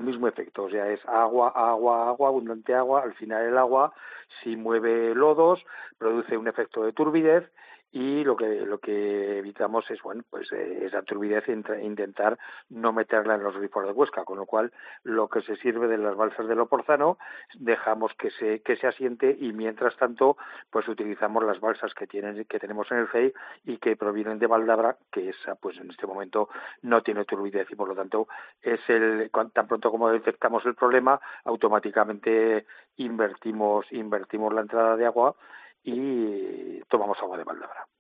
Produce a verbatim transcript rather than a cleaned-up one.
el mismo efecto, o sea, es agua, agua, agua, abundante agua. Al final el agua, si mueve lodos, produce un efecto de turbidez, y lo que lo que evitamos es, bueno, pues eh, esa turbidez, e intentar no meterla en los grifos de Huesca, con lo cual lo que se sirve de las balsas del Oporzano dejamos que se que se asiente, y mientras tanto pues utilizamos las balsas que tienen que tenemos en el C E I y que provienen de Valdabra, que esa pues en este momento no tiene turbidez, y por lo tanto es el tan pronto como detectamos el problema, automáticamente invertimos invertimos la entrada de agua y tomamos agua de Valdabra.